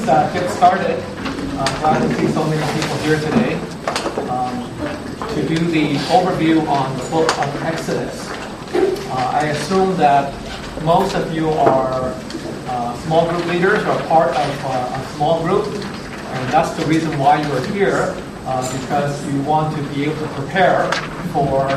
get started. Glad to see so many people here today to do the overview on the book of Exodus. I assume that most of you are small group leaders or part of a small group, and that's the reason why you are here, because you want to be able to prepare for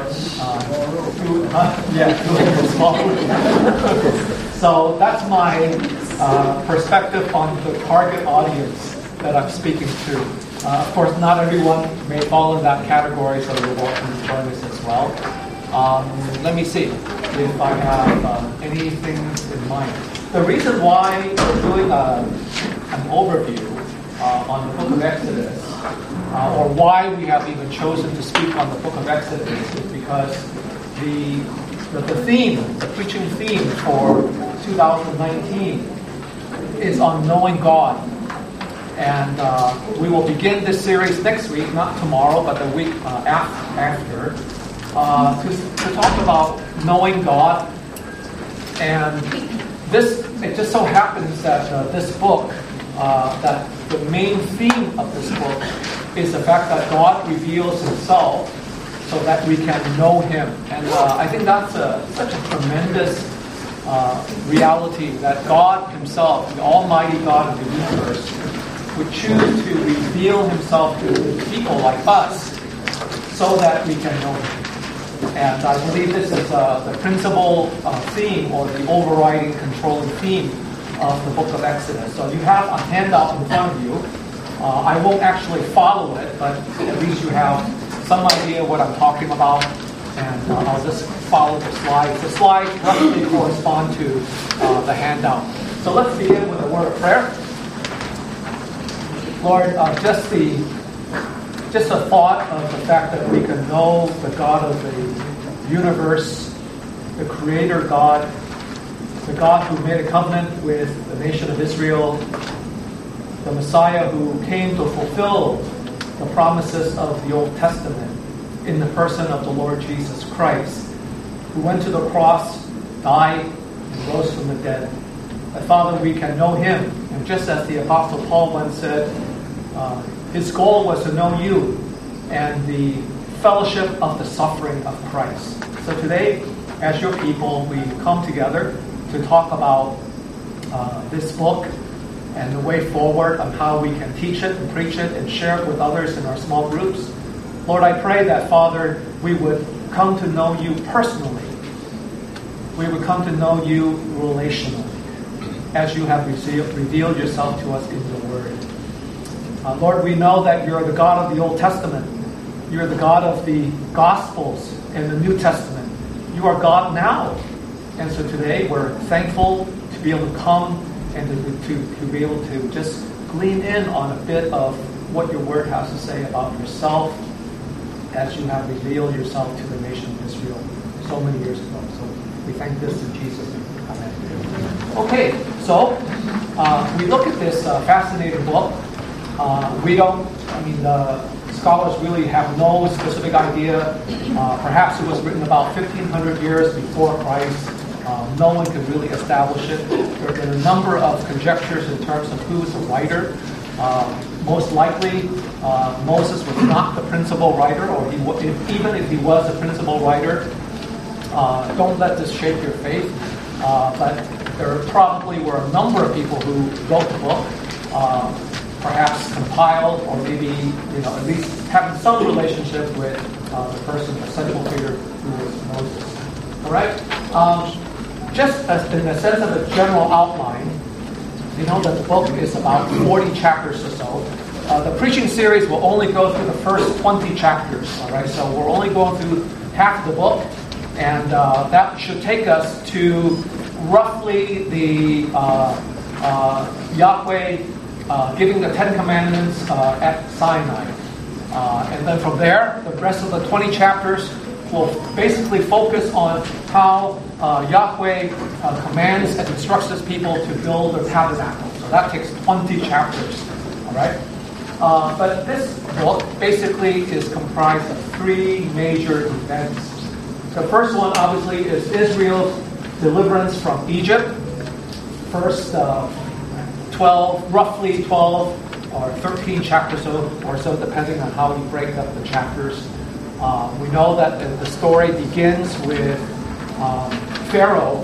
doing a small group. So that's my perspective on the target audience that I'm speaking to. Of course, not everyone may fall in that category, so you're welcome to join us as well. Let me see if I have anything in mind. The reason why we're doing an overview on the book of Exodus, or why we have even chosen to speak on the book of Exodus, is because the theme, the preaching theme for 2019 is on knowing God. And we will begin this series next week, not tomorrow, but the week after, to talk about knowing God. And it just so happens that this book, that the main theme of this book is the fact that God reveals Himself so that we can know Him. And I think that's such a tremendous reality, that God Himself, the Almighty God of the universe, would choose to reveal Himself to people like us so that we can know Him. And I believe this is the principal theme, or the overriding, controlling theme of the book of Exodus. So you have a handout in front of you. I won't actually follow it, but at least you have some idea what I'm talking about. And I'll just follow the slides. The slides roughly correspond to the handout. So let's begin with a word of prayer. Lord, just the thought of the fact that we can know the God of the universe, the Creator God, the God who made a covenant with the nation of Israel, the Messiah who came to fulfill the promises of the Old Testament in the person of the Lord Jesus Christ, who went to the cross, died, and rose from the dead. That, Father, we can know Him. And just as the Apostle Paul once said, his goal was to know you and the fellowship of the suffering of Christ. So today, as your people, we come together to talk about this book and the way forward on how we can teach it and preach it and share it with others in our small groups. Lord, I pray that, Father, we would come to know you personally. We would come to know you relationally, as you have revealed yourself to us in your word. Lord, we know that you're the God of the Old Testament. You're the God of the Gospels and the New Testament. You are God now. And so today we're thankful to be able to come and to be able to just glean in on a bit of what your word has to say about yourself as you have revealed yourself to the nation of Israel so many years ago. So we thank this in Jesus' name. Amen. Okay, so we look at this fascinating book. The scholars really have no specific idea. Perhaps it was written about 1,500 years before Christ. No one could really establish it. There are a number of conjectures in terms of who's the writer. Most likely, Moses was not the principal writer, or even if he was the principal writer, don't let this shake your faith. But there probably were a number of people who wrote the book. Perhaps compiled, or maybe at least having some relationship with the person, the central figure who was Moses. All right. Just as in the sense of a general outline, that the book is about 40 chapters or so. The preaching series will only go through the first 20 chapters. All right. So we're only going through half the book, and that should take us to roughly the Yahweh giving the Ten Commandments at Sinai. And then from there, the rest of the 20 chapters will basically focus on how Yahweh commands and instructs His people to build the tabernacle. So that takes 20 chapters. All right? But this book basically is comprised of three major events. The first one, obviously, is Israel's deliverance from Egypt. First roughly 12 or 13 chapters or so, depending on how you break up the chapters. We know that the story begins with Pharaoh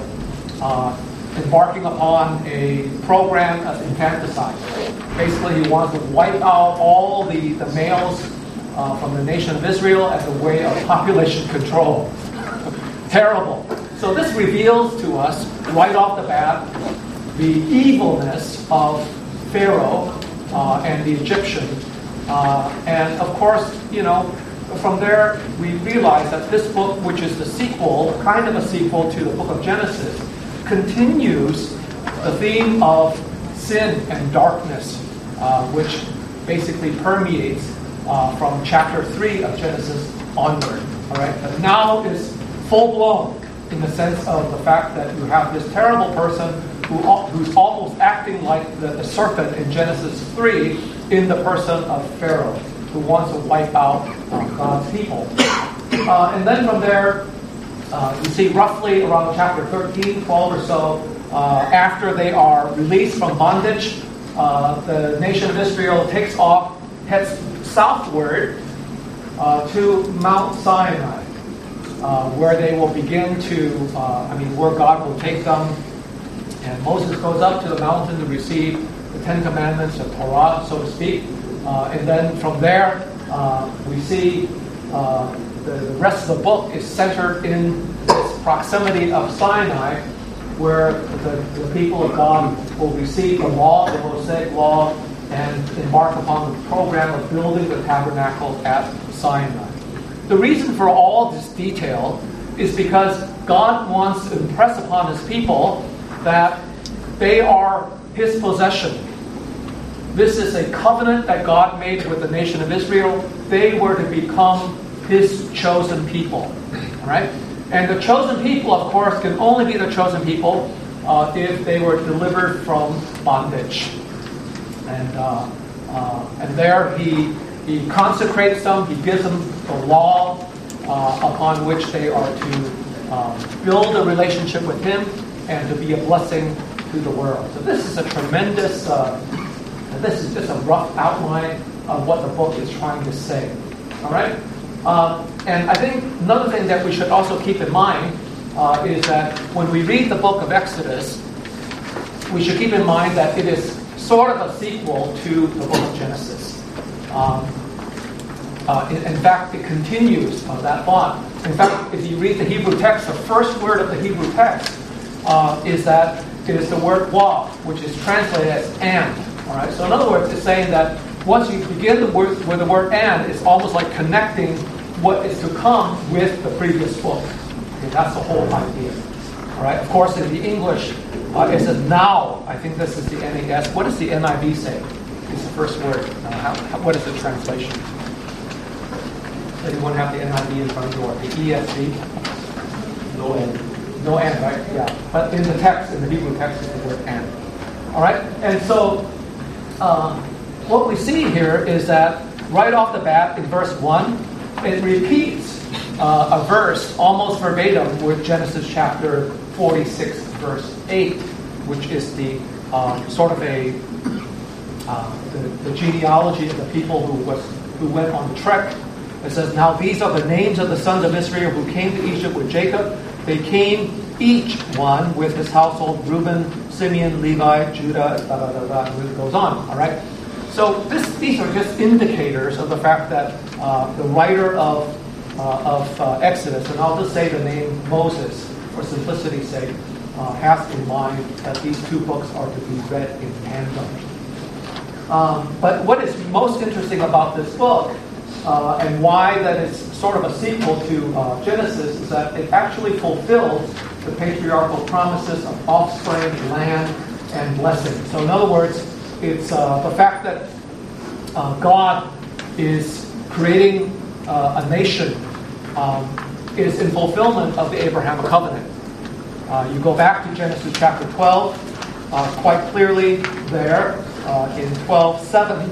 embarking upon a program of infanticide. Basically, he wants to wipe out all the males from the nation of Israel as a way of population control. Terrible. So this reveals to us, right off the bat, the evilness of Pharaoh and the Egyptians. And of course, from there we realize that this book, which is the sequel, kind of a sequel to the book of Genesis, continues the theme of sin and darkness, which basically permeates from chapter 3 of Genesis onward. All right, but now is full blown in the sense of the fact that you have this terrible person who's almost acting like the serpent in Genesis 3 in the person of Pharaoh, who wants to wipe out God's people. And then from there, you see roughly around chapter 13, 12 or so, after they are released from bondage, the nation of Israel takes off, heads southward to Mount Sinai, where they will begin to, where God will take them. And Moses goes up to the mountain to receive the Ten Commandments, the Torah, so to speak. And then from there, we see the rest of the book is centered in this proximity of Sinai, where the people of God will receive the law, the Mosaic law, and embark upon the program of building the tabernacle at Sinai. The reason for all this detail is because God wants to impress upon His people that they are His possession. This is a covenant that God made with the nation of Israel. They were to become His chosen people. All right? And the chosen people, of course, can only be the chosen people if they were delivered from bondage. And there He consecrates them. He gives them the law upon which they are to build a relationship with Him and to be a blessing to the world. So this is a tremendous, this is just a rough outline of what the book is trying to say. All right? And I think another thing that we should also keep in mind is that when we read the book of Exodus, we should keep in mind that it is sort of a sequel to the book of Genesis. In fact, it continues that thought. In fact, if you read the Hebrew text, the first word of the Hebrew text is the word wa, which is translated as and. All right. So in other words, it's saying that once you begin with the word and, it's almost like connecting what is to come with the previous book. Okay, that's the whole idea. All right. Of course, in the English, it says now. I think this is the NAS. What does the NIV say? It's the first word. What is the translation? Anyone have the NIV in front of you or the ESV? No and. No and, right? Yeah. But in the text, in the Hebrew text, is the word and. All right. And so what we see here is that right off the bat in verse 1, it repeats a verse almost verbatim with Genesis chapter 46, verse 8, which is the sort of the genealogy of the people who went on the trek. It says, now these are the names of the sons of Israel who came to Egypt with Jacob. They came each one with his household, Reuben, Simeon, Levi, Judah, and it goes on. All right. So these are just indicators of the fact that the writer of Exodus, and I'll just say the name Moses for simplicity's sake, has in mind that these two books are to be read in tandem. But what is most interesting about this book, and why that it's sort of a sequel to Genesis, is that it actually fulfills the patriarchal promises of offspring, land, and blessing. So in other words, it's the fact that God is creating a nation is in fulfillment of the Abrahamic covenant. You go back to Genesis chapter 12, quite clearly there in 12:7.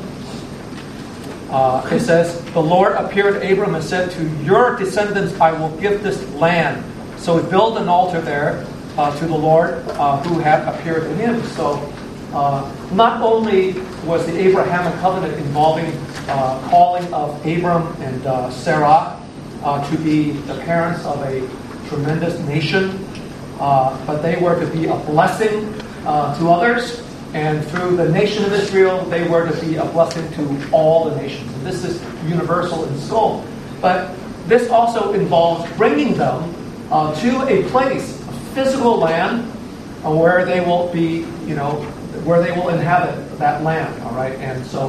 It says, the Lord appeared to Abram and said, to your descendants I will give this land. So he built an altar there to the Lord who had appeared to him. So not only was the Abrahamic covenant involving calling of Abram and Sarah to be the parents of a tremendous nation, but they were to be a blessing to others, and through the nation of Israel, they were to be a blessing to all the nations. And this is universal in scope. But this also involves bringing them to a place, a physical land, where they will be, where they will inhabit that land. All right, and so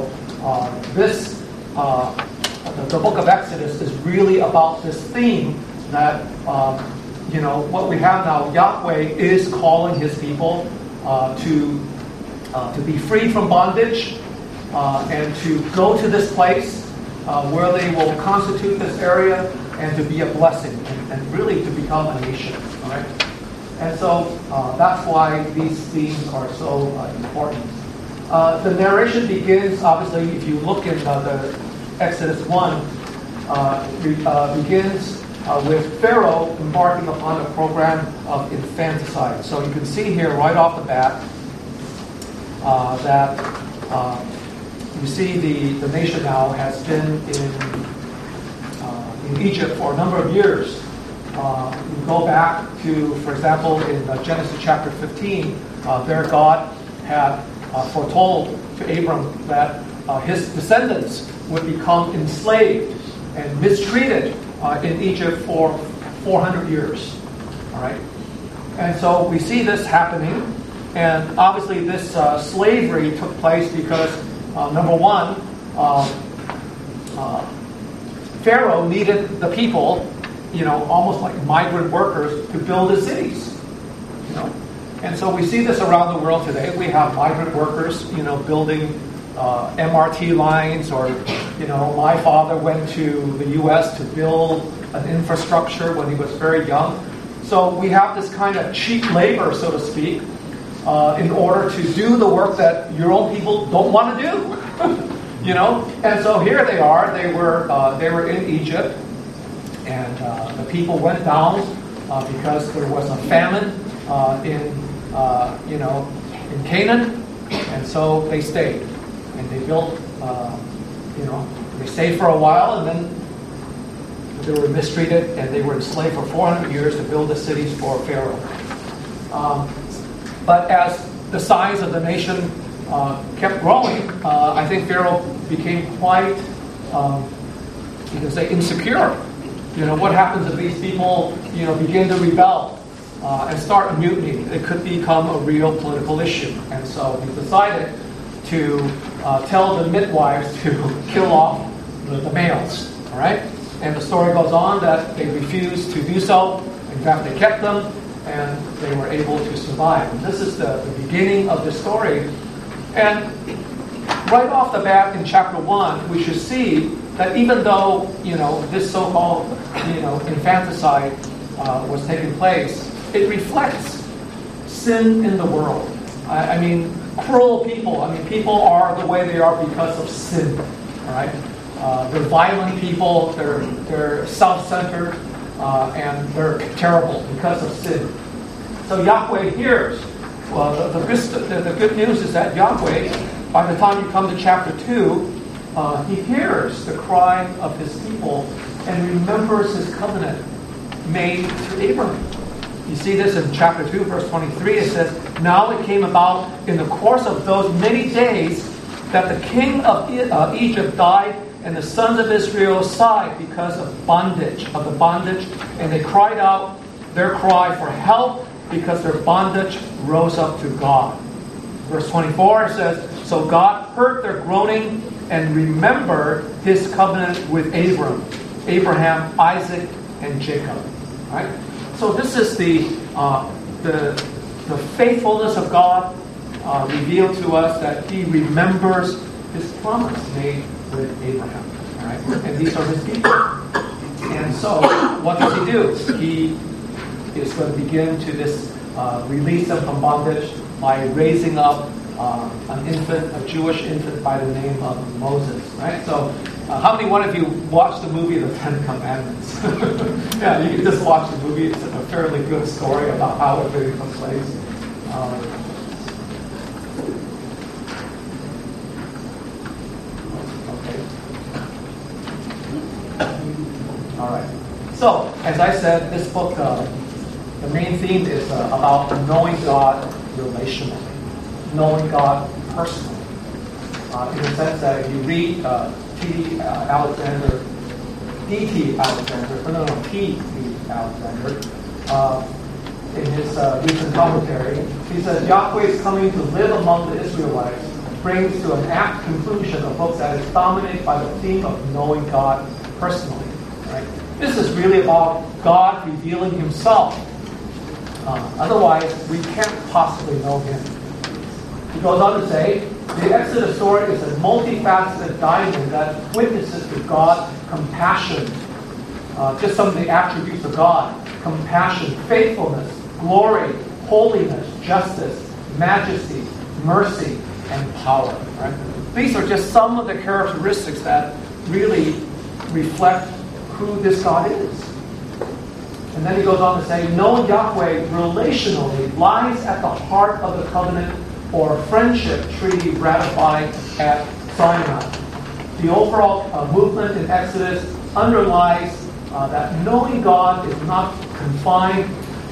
the book of Exodus is really about this theme that what we have now. Yahweh is calling His people to be free from bondage and to go to this place where they will constitute this area and to be a blessing and really to become a nation. All right. And so that's why these themes are so important. The narration begins, obviously, if you look in the Exodus 1, begins with Pharaoh embarking upon a program of infanticide. So you can see here right off the bat that you see the nation now has been in Egypt for a number of years. We go back to, for example, in Genesis chapter 15, there God had foretold to Abram that his descendants would become enslaved and mistreated in Egypt for 400 years. All right, and so we see this happening, and obviously this slavery took place because number one, Pharaoh needed the people, almost like migrant workers, to build his cities. And so we see this around the world today. We have migrant workers, building MRT lines, or, my father went to the U.S. to build an infrastructure when he was very young. So we have this kind of cheap labor, so to speak, in order to do the work that your own people don't want to do. And so here they are. They were in Egypt, and the people went down because there was a famine in Canaan, and so they stayed, and they built. They stayed for a while, and then they were mistreated, and they were enslaved for 400 years to build the cities for Pharaoh. But as the size of the nation kept growing, I think Pharaoh became quite, you can say, insecure. What happens if these people, begin to rebel and start a mutiny? It could become a real political issue. And so he decided to tell the midwives to kill off the males. All right? And the story goes on that they refused to do so. In fact, they kept them, and they were able to survive. And this is the beginning of the story. And right off the bat in chapter 1, we should see that even though, this so-called, infanticide was taking place, it reflects sin in the world. I mean, cruel people. I mean, people are the way they are because of sin. All right? They're violent people. They're self-centered, and they're terrible because of sin. So Yahweh hears. Well, the good news is that Yahweh, by the time you come to chapter 2, he hears the cry of his people and remembers his covenant made to Abraham. You see this in chapter 2, verse 23. It says, "Now it came about in the course of those many days that the king of Egypt died, and the sons of Israel sighed because of the bondage, and they cried out their cry for help because their bondage rose up to God." Verse 24 says, "So God heard their groaning and remembered his covenant with Abraham, Isaac, and Jacob." Right? So this is the faithfulness of God revealed to us, that he remembers his promise made with Abraham. All right? And these are his people. And so what does he do? He is going to begin to release them from bondage by raising up an infant, a Jewish infant by the name of Moses. Right? So how many one of you watched the movie The Ten Commandments? Yeah, you can just watch the movie. It's a fairly good story about how it really took place. All right. So, as I said, this book, the main theme is about knowing God relationally, knowing God personally. In the sense that if you read T.D. Alexander, D.T. Alexander, no, T.D. Alexander, in his recent commentary, he says Yahweh's coming to live among the Israelites brings to an apt conclusion a book that is dominated by the theme of knowing God personally. Right? This is really about God revealing Himself. Otherwise, we can't possibly know Him. He goes on to say, the Exodus story is a multifaceted diamond that witnesses to God's compassion. Just some of the attributes of God: compassion, faithfulness, glory, holiness, justice, majesty, mercy, and power. Right? These are just some of the characteristics that really reflect who this God is. And then he goes on to say, knowing Yahweh relationally lies at the heart of the covenant or friendship treaty ratified at Sinai. The overall movement in Exodus underlies that knowing God is not confined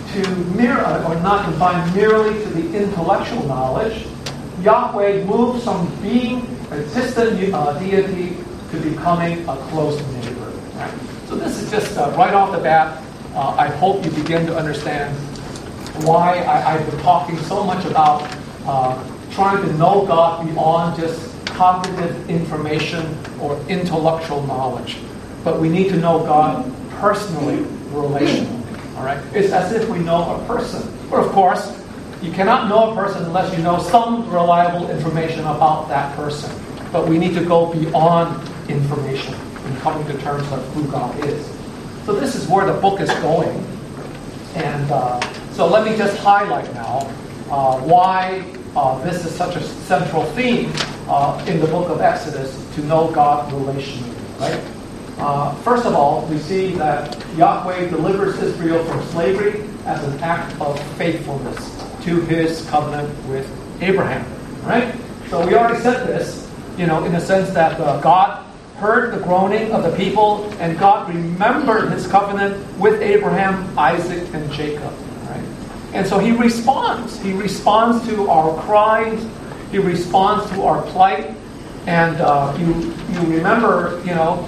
merely to the intellectual knowledge. Yahweh moves from being a distant deity to becoming a close neighbor. Right? So this is just right off the bat. I hope you begin to understand why I've been talking so much about trying to know God beyond just cognitive information or intellectual knowledge. But we need to know God personally, relationally. All right? It's as if we know a person. But of course, you cannot know a person unless you know some reliable information about that person. But we need to go beyond information and coming to terms of who God is. So this is where the book is going. And so let me just highlight now why this is such a central theme in the book of Exodus, to know God relationally. Right? First of all, we see that Yahweh delivers Israel from slavery as an act of faithfulness to His covenant with Abraham. Right? So we already said this, in the sense that God heard the groaning of the people, and God remembered His covenant with Abraham, Isaac, and Jacob. Right? And so He responds. He responds to our cries. He responds to our plight. And you remember,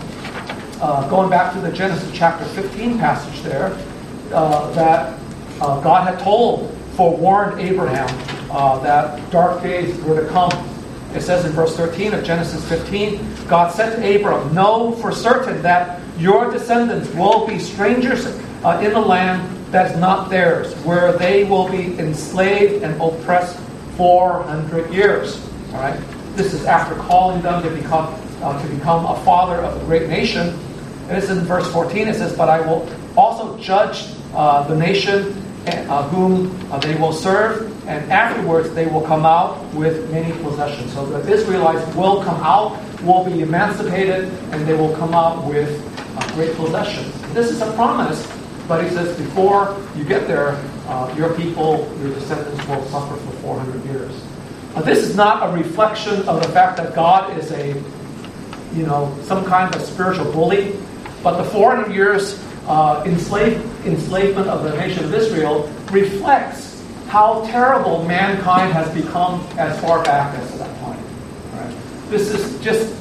going back to the Genesis chapter 15 passage there, that God had forewarned Abraham that dark days were to come. It says in verse 13 of Genesis 15, God said to Abram, know for certain that your descendants will be strangers in the land that is not theirs, where they will be enslaved and oppressed 400 years. All right? This is after calling them to become a father of a great nation. And it's in verse 14, it says, but I will also judge the nation whom they will serve, and afterwards they will come out with many possessions. So the Israelites will come out, will be emancipated, and they will come out with great possessions. This is a promise, but he says before you get there, your people, your descendants will suffer for 400 years. This is not a reflection of the fact that God is some kind of spiritual bully, but the 400 years enslavement of the nation of Israel reflects how terrible mankind has become as far back as that point. Right? This is just,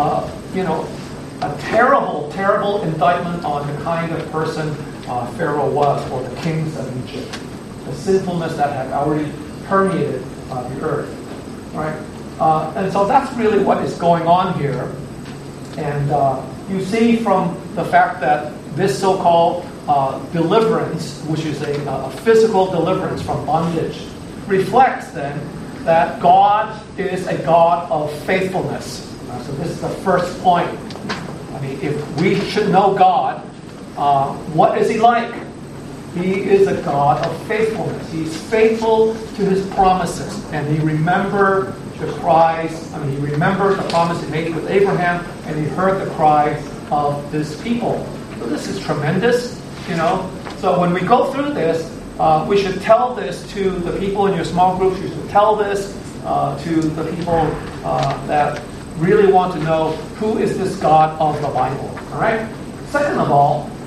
a terrible, terrible indictment on the kind of person Pharaoh was, or the kings of Egypt. The sinfulness that had already permeated the earth. Right? And so that's really what is going on here. And you see from the fact that this so-called deliverance, which is a physical deliverance from bondage, reflects then that God is a God of faithfulness. So this is the first point. I mean, if we should know God, what is He like? He is a God of faithfulness. He's faithful to His promises, and He remembered the cries. He remembered the promise He made with Abraham, and He heard the cries of His people. So this is tremendous, So when we go through this, we should tell this to the people in your small groups. You should tell this to the people that really want to know who is this God of the Bible. All right. Second of all,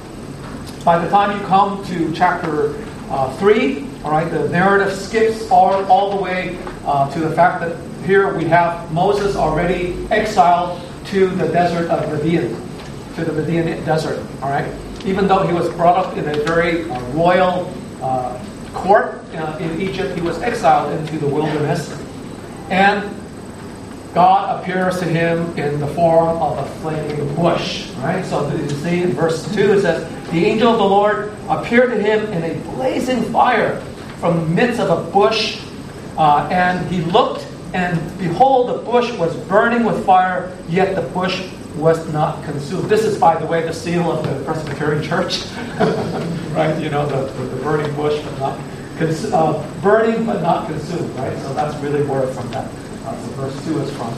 By the time you come to chapter 3, all right, the narrative skips all the way to the fact that here we have Moses already exiled to the desert of Midian, to the Midian desert, all right? Even though he was brought up in a very royal court in Egypt, he was exiled into the wilderness. And God appears to him in the form of a flaming bush, right? So you see in verse 2 it says, the angel of the Lord appeared to him in a blazing fire from the midst of a bush, and he looked, and behold, the bush was burning with fire, yet the bush was not consumed. This is, by the way, the seal of the Presbyterian Church, right? You know, the burning bush, but not burning but not consumed, right? So that's really where from that verse 2 is from.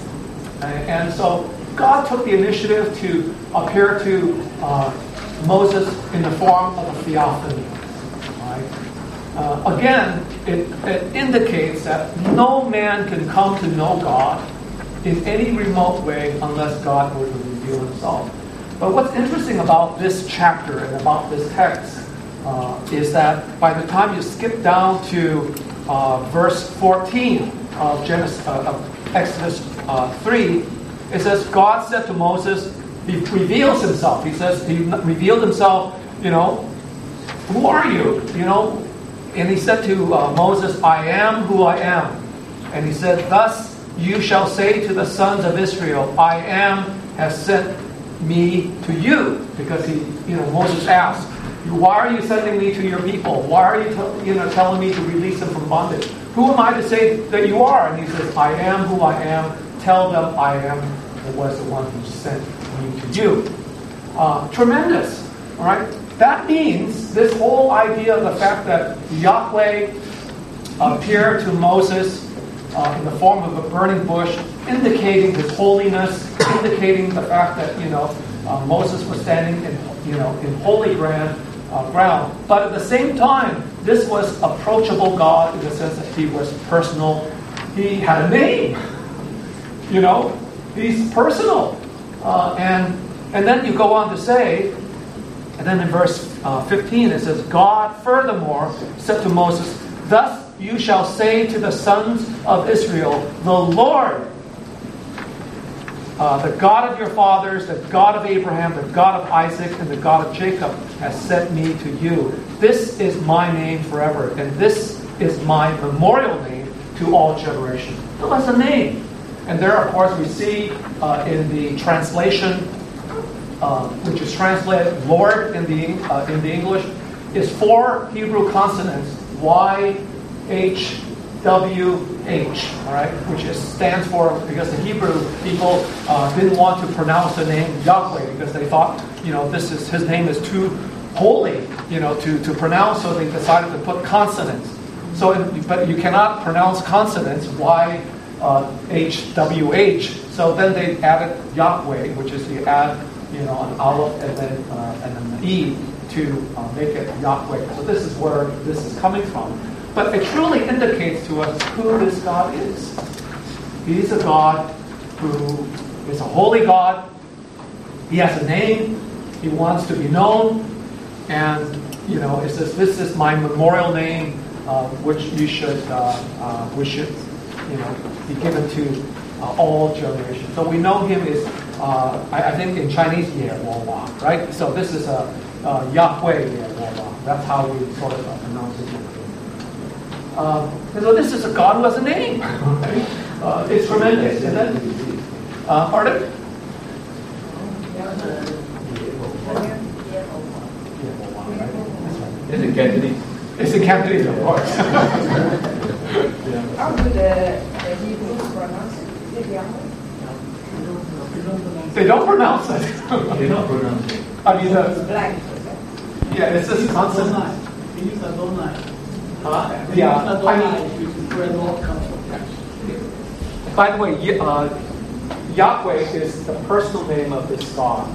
And so God took the initiative to appear to Moses in the form of a theophany. Right? Again, it indicates that no man can come to know God in any remote way unless God were to reveal himself. But what's interesting about this chapter and about this text is that by the time you skip down to verse 14 of Exodus 3, it says, God said to Moses, he reveals himself. He says, he revealed himself, who are you? And he said to Moses, I am who I am. And he said, thus you shall say to the sons of Israel, I am has sent me to you. Because Moses asked, why are you sending me to your people? Why are you telling me to release them from bondage? Who am I to say that you are? And he says, I am who I am. Tell them I am was the one who sent me to you. Tremendous. All right? That means this whole idea of the fact that Yahweh appeared to Moses in the form of a burning bush, indicating his holiness, indicating the fact that Moses was standing in holy ground. But at the same time, this was approachable God in the sense that he was personal. He had a name. He's personal. And then you go on to say, and then in verse 15 it says, God furthermore said to Moses, thus you shall say to the sons of Israel, the Lord, the God of your fathers, the God of Abraham, the God of Isaac, and the God of Jacob has sent me to you. This is my name forever, and this is my memorial name to all generations. So that's a name. And there, of course, we see in the translation, which is translated Lord in the English, is 4 Hebrew consonants, Y-H-W-H, all right, which stands for, because the Hebrew people didn't want to pronounce the name Yahweh because they thought, his name is too holy, to pronounce, so they decided to put consonants. But you cannot pronounce consonants, Y-H-W-H. So then they added Yahweh, which is you add, an aleph and then an E to make it Yahweh. So this is where this is coming from. But it truly indicates to us who this God is. He's a God who is a holy God. He has a name. He wants to be known. And, it says, this is my memorial name, which you should, be given to all generations. So we know him as, I think in Chinese, right? So this is Yahweh, that's how we sort of pronounce it. So this is a God who has a name. It's tremendous, isn't it? Pardon? It's in Cantonese. It's in Cantonese, of course. How do the Hebrews pronounce it? Is it Yahweh? They don't pronounce it. They don't pronounce it. I mean, It's blank. yeah, it's just consonant. He used Adonai. Yeah. Which is where Lord comes from. By the way, Yahweh is the personal name of this God.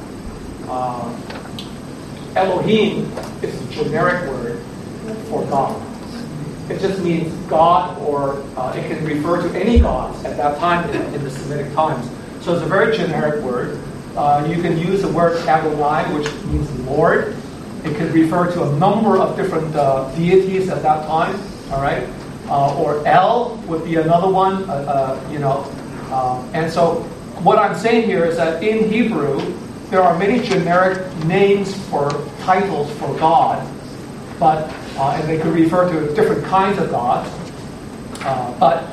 Elohim is a generic word for God. It just means God, or it can refer to any gods at that time in the Semitic times. So it's a very generic word. You can use the word Adonai, which means Lord, It could refer to a number of different deities at that time. All right, or El would be another one. And so what I'm saying here is that in Hebrew there are many generic names for titles for God, but and they could refer to different kinds of gods. But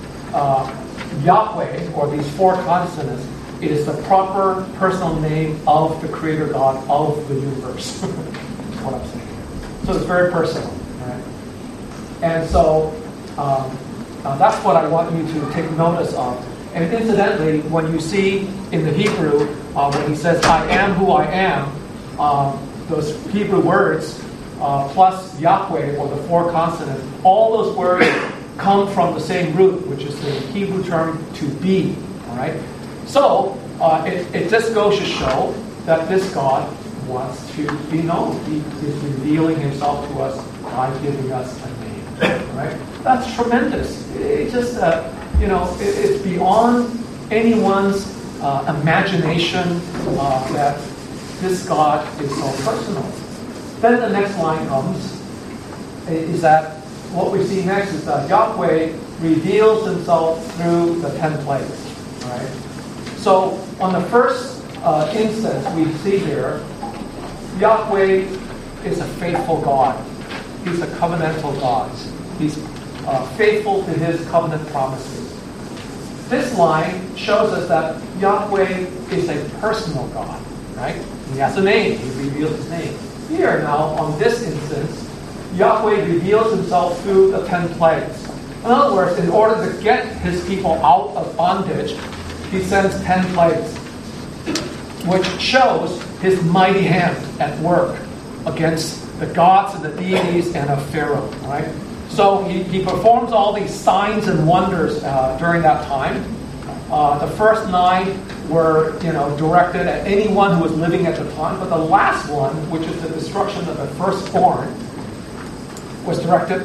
Yahweh, or these four consonants, is the proper personal name of the Creator God of the universe. That's what I'm saying. So it's very personal. Right? And so that's what I want you to take notice of. And incidentally, when you see in the Hebrew, when he says, I am who I am, those Hebrew words, plus Yahweh, or the four consonants, all those words come from the same root, which is the Hebrew term to be. All right? So, it just goes to show that this God wants to be known. He is revealing himself to us by giving us a name. Right? That's tremendous. It just, it's beyond anyone's imagination that this God is so personal. Then the next line comes, is that what we see next is that Yahweh reveals himself through the 10 plagues. Right? So on the first instance we see here, Yahweh is a faithful God. He's a covenantal God. He's faithful to his covenant promises. This line shows us that Yahweh is a personal God. Right? He has a name. He reveals his name. Here now, on this instance, Yahweh reveals himself through the 10 plagues. In other words, in order to get his people out of bondage, he sends 10 plagues, which shows his mighty hand at work against the gods and the deities and of Pharaoh. Right? So he performs all these signs and wonders during that time. The first 9 were, directed at anyone who was living at the time, but the last one, which is the destruction of the firstborn, was directed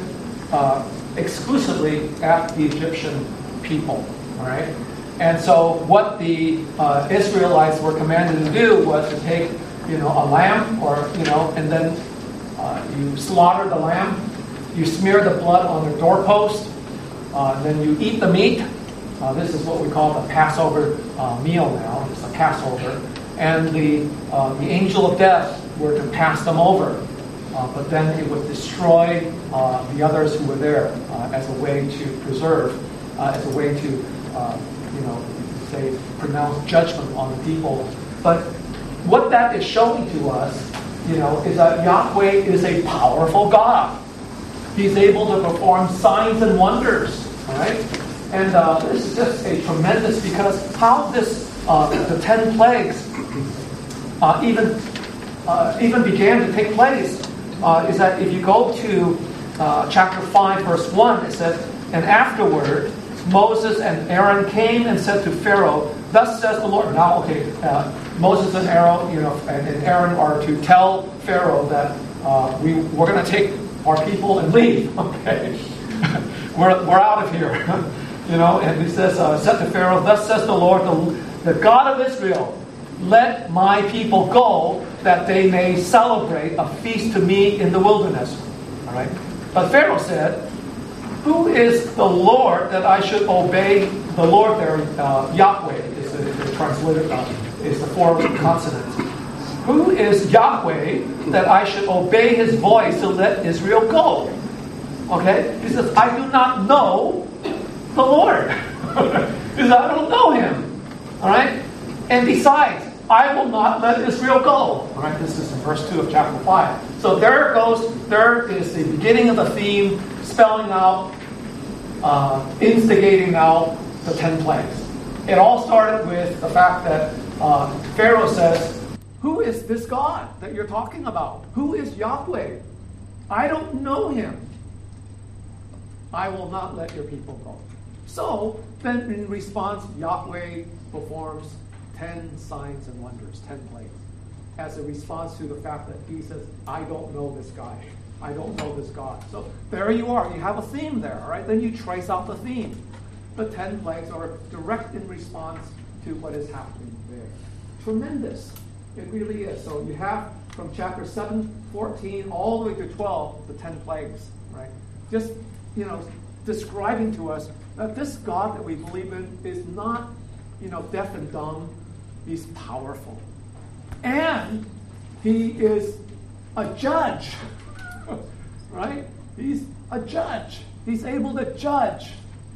exclusively at the Egyptian people. All right. And so what the Israelites were commanded to do was to take, a lamb, and then you slaughter the lamb, you smear the blood on the doorpost, then you eat the meat. This is what we call the Passover meal now. It's a Passover. And the angel of death were to pass them over. But then it would destroy the others who were there as a way to preserve, as a way to pronounce judgment on the people. But what that is showing to us, is that Yahweh is a powerful God. He's able to perform signs and wonders. All right, and this is just a tremendous, because how this the 10 plagues even began to take place is that if you go to chapter 5, verse 1, it says, and afterward Moses and Aaron came and said to Pharaoh, thus says the Lord. Now, Moses and Aaron are to tell Pharaoh that we're going to take our people and leave. Okay, we're out of here. And he says, said to Pharaoh, thus says the Lord, the God of Israel, let my people go, that they may celebrate a feast to me in the wilderness. All right. But Pharaoh said, who is the Lord that I should obey? The Lord there, Yahweh is the translated, is the 4 consonants. Who is Yahweh that I should obey his voice to let Israel go? Okay? He says, I do not know the Lord. He says, I don't know him. All right? And besides, I will not let Israel go. All right? This is in verse 2 of chapter 5. So there is the beginning of the theme, spelling out, instigating now the 10 plagues. It all started with the fact that Pharaoh says, who is this God that you're talking about? Who is Yahweh? I don't know him. I will not let your people go. So, then in response, Yahweh performs 10 signs and wonders, 10 plagues, as a response to the fact that he says, I don't know this guy. I don't know this God. So there you are. You have a theme there, all right? Then you trace out the theme. The 10 plagues are direct in response to what is happening there. Tremendous. It really is. So you have from chapter 7, 14, all the way to 12, the 10 plagues, right? Just, describing to us that this God that we believe in is not, deaf and dumb. He's powerful. And he is a judge, right? He's a judge. He's able to judge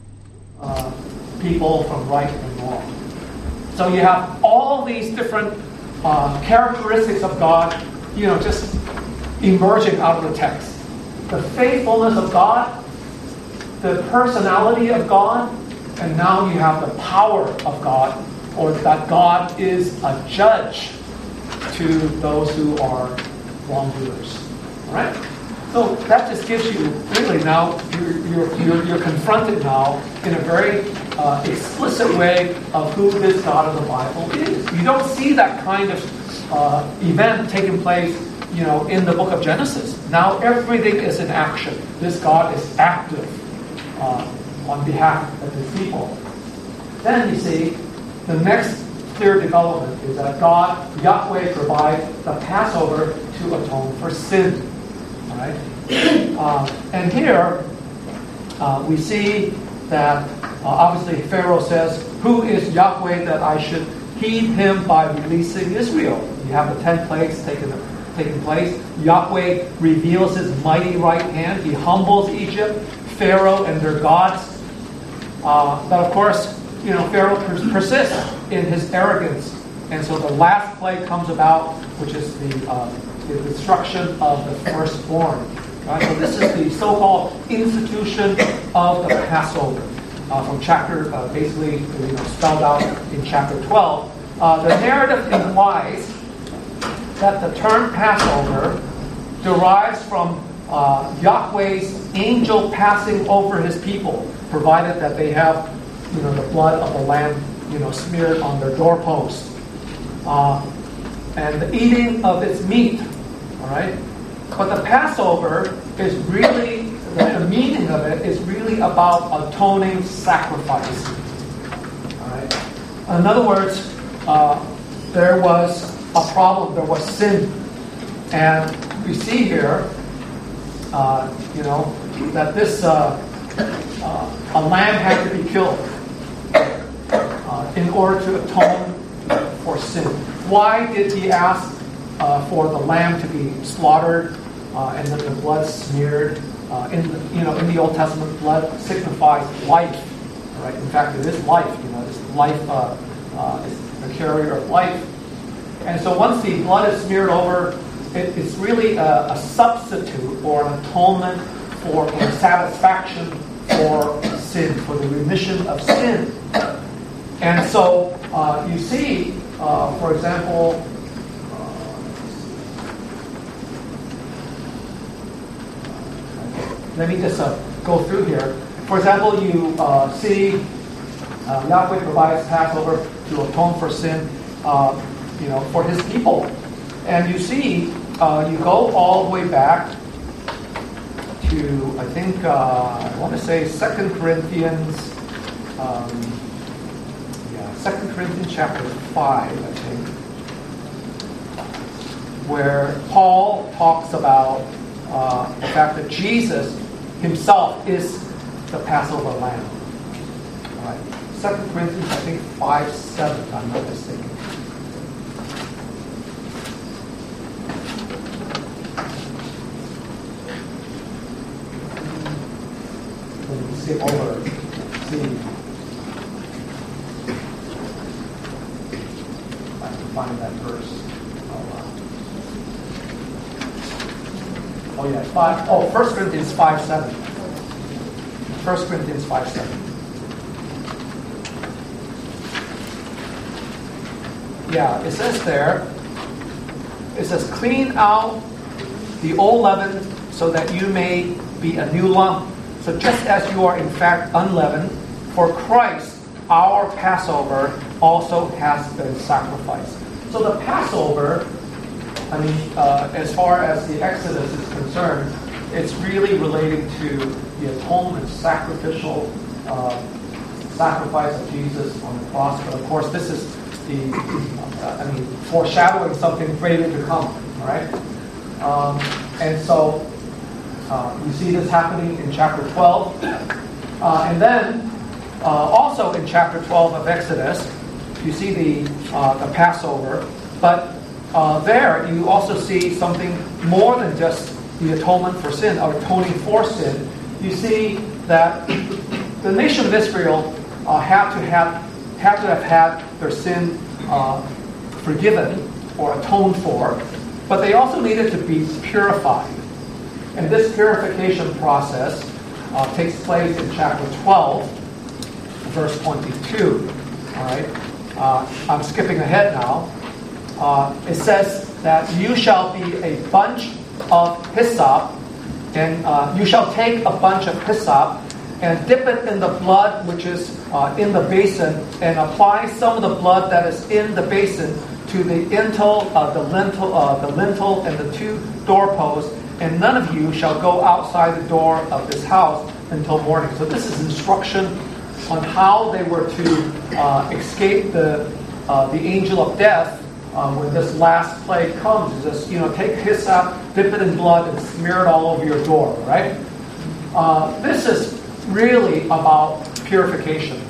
people from right and wrong. So you have all these different characteristics of God, just emerging out of the text. The faithfulness of God, the personality of God, and now you have the power of God, or that God is a judge to those who are wrongdoers. All right? So that just gives you, really now, you're confronted now in a very explicit way of who this God of the Bible is. You don't see that kind of event taking place, in the book of Genesis. Now everything is in action. This God is active on behalf of his people. Then you see, the next clear development is that God, Yahweh, provides the Passover to atone for sin. All right? And here we see that obviously Pharaoh says, "Who is Yahweh that I should heed him by releasing Israel?" You have the 10 plagues taking place. Yahweh reveals his mighty right hand. He humbles Egypt, Pharaoh, and their gods. But of course, Pharaoh persists in his arrogance. And so the last plague comes about, which is the destruction of the firstborn. Right? So this is the so-called institution of the Passover. From chapter, basically, spelled out in chapter 12. The narrative implies that the term Passover derives from Yahweh's angel passing over his people, provided that they have, the blood of the lamb, smeared on their doorposts, and the eating of its meat. All right, but the Passover is really the meaning of it is really about atoning sacrifice. All right, in other words, there was a problem. There was sin, and we see here, that this a lamb had to be killed in order to atone for sin. Why did he ask for the lamb to be slaughtered and then the blood smeared? In the Old Testament, blood signifies life. Right? In fact, it is life. It's life is the carrier of life. And so once the blood is smeared over, it's really a substitute or an atonement for satisfaction for sin, for the remission of sin. And so you see, for example, let me just go through here. For example, you see Yahweh provides Passover to atone for sin, for his people. And you see, you go all the way back to, I think, I want to say 2 Corinthians, 2 Corinthians chapter 5, I think, where Paul talks about the fact that Jesus himself is the Passover lamb. All right. 2 Corinthians, I think, 5:7, if I'm not mistaken. Let me skip over. See if I can find that verse. Oh yeah, 1 Corinthians 5:7. 1 Corinthians 5:7. Yeah, it says there, it says, "Clean out the old leaven so that you may be a new lump. So just as you are in fact unleavened, for Christ, our Passover, also has been sacrificed." So the Passover, as far as the Exodus is concerned, it's really relating to the atonement, sacrificial sacrifice of Jesus on the cross. But of course, this is foreshadowing something greater to come. All right? And so you see this happening in chapter 12. And then also in chapter 12 of Exodus, you see the Passover. But there you also see something more than just the atonement for sin, or atoning for sin. You see that the nation of Israel had to have had their sin forgiven or atoned for, but they also needed to be purified. And this purification process takes place in chapter 12, verse 22. All right, I'm skipping ahead now. It says that you shall be a bunch of hyssop, and you shall take a bunch of hyssop and dip it in the blood which is in the basin, and apply some of the blood that is in the basin to the lintel, and the two doorposts, and none of you shall go outside the door of this house until morning. So this is instruction on how they were to escape the angel of death when this last plague comes. It's just, take hyssop, dip it in blood, and smear it all over your door, right? This is really about purification.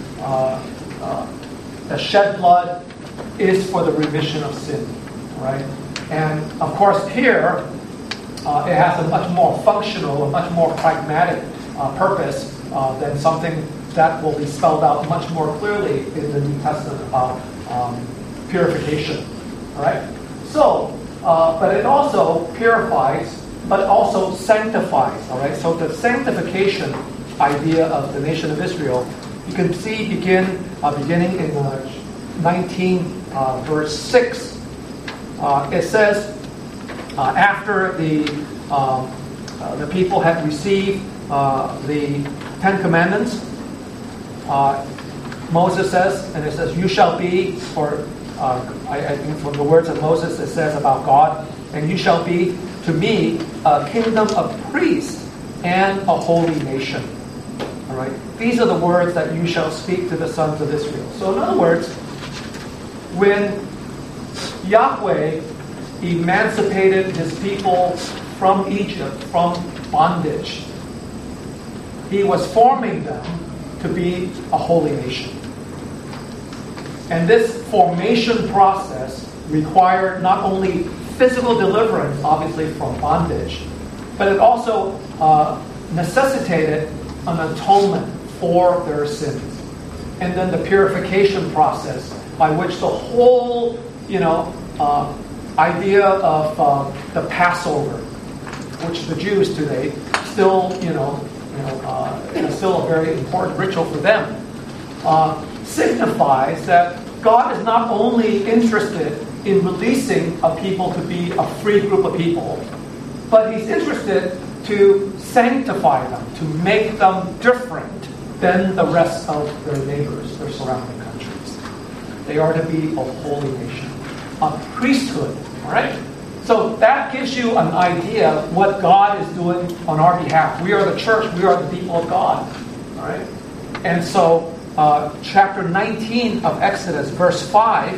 The shed blood is for the remission of sin, right? And of course here, it has a much more functional, a much more pragmatic purpose than something that will be spelled out much more clearly in the New Testament about purification, right? So, but it also purifies, but also sanctifies, all right? So the sanctification idea of the nation of Israel, you can see beginning in 19 verse 6. It says, after the people had received the Ten Commandments, Moses says, and it says, you shall be, or I think from the words of Moses it says about God, and you shall be to me a kingdom of priests and a holy nation. All right? These are the words that you shall speak to the sons of Israel. So in other words, when Yahweh emancipated his people from Egypt, from bondage, he was forming them to be a holy nation. And this formation process required not only physical deliverance, obviously, from bondage, but it also necessitated an atonement for their sins. And then the purification process by which the whole, idea of the Passover, which the Jews today still, is still a very important ritual for them, signifies that God is not only interested in releasing a people to be a free group of people, but He's interested to sanctify them, to make them different than the rest of their neighbors, their surrounding countries. They are to be a holy nation, a priesthood, all right? So that gives you an idea what God is doing on our behalf. We are the church. We are the people of God, all right? And so chapter 19 of Exodus, verse 5,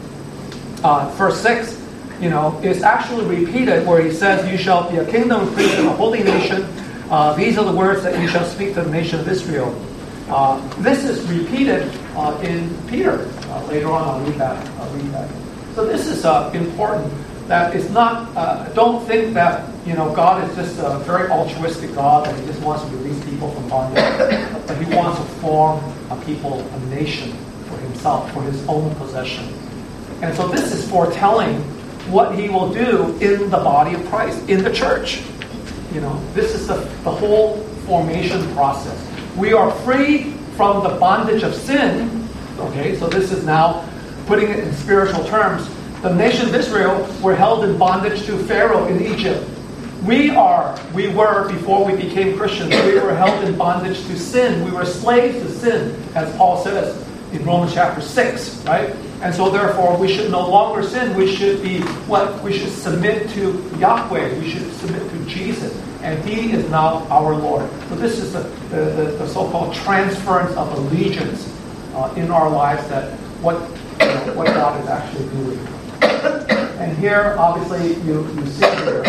verse 6, is actually repeated where he says, you shall be a kingdom of priests and a holy nation. These are the words that you shall speak to the nation of Israel. This is repeated in Peter. Later on, I'll read that. So this is important. That it's not. Don't think that God is just a very altruistic God that He just wants to release people from bondage, but He wants to form a people, a nation for Himself, for His own possession. And so this is foretelling what He will do in the body of Christ, in the church. This is the whole formation process. We are free from the bondage of sin. Okay, so this is now putting it in spiritual terms. The nation of Israel were held in bondage to Pharaoh in Egypt. We were, before we became Christians, we were held in bondage to sin. We were slaves to sin, as Paul says in Romans chapter 6, right? And so therefore, we should no longer sin. We should be what? We should submit to Yahweh. We should submit to Jesus. And He is now our Lord. So this is the so-called transference of allegiance in our lives, that what God is actually doing. And here, obviously, you see here,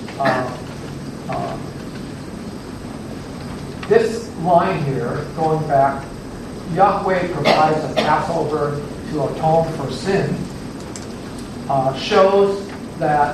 this line here, going back, Yahweh provides a Passover to atone for sin, shows that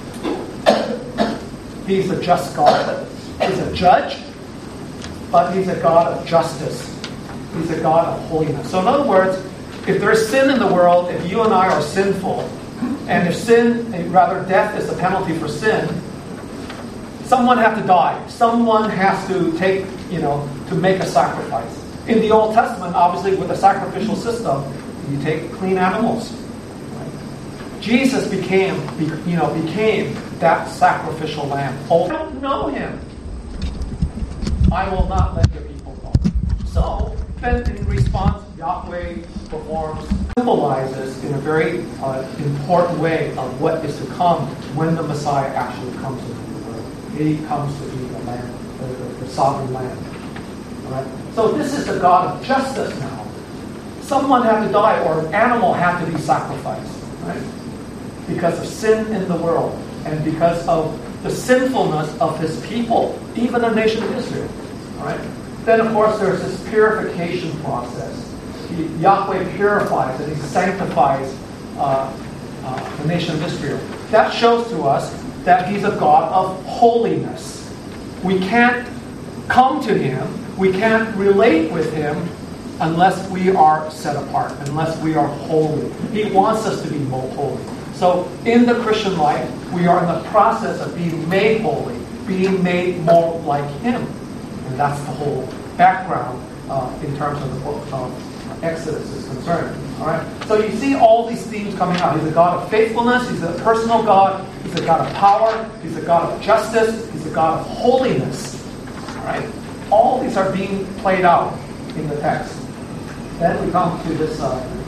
He's a just God. He's a judge, but He's a God of justice. He's a God of holiness. So in other words, if there's sin in the world, if you and I are sinful, and if death is the penalty for sin, someone has to die. Someone has to to make a sacrifice. In the Old Testament, obviously, with the sacrificial system, you take clean animals. Right? Jesus became that sacrificial lamb. Oh, I don't know Him. I will not let your people go. So, then in response, Yahweh symbolizes in a very important way of what is to come when the Messiah actually comes into the world. He comes to be the Lamb, the sovereign Lamb. All right? So this is the God of justice now. Someone had to die, or an animal had to be sacrificed, right? Because of sin in the world, and because of the sinfulness of His people, even the nation of Israel. All right? Then, of course, there's this purification process. Yahweh purifies and He sanctifies the nation of Israel. That shows to us that He's a God of holiness. We can't come to Him, we can't relate with Him unless we are set apart, unless we are holy. He wants us to be more holy. So in the Christian life, we are in the process of being made holy, being made more like Him. And that's the whole background in terms of the book of Exodus is concerned. All right. So you see all these themes coming out. He's a God of faithfulness. He's a personal God. He's a God of power. He's a God of justice. He's a God of holiness. All right. All these are being played out in the text. Then we come to this,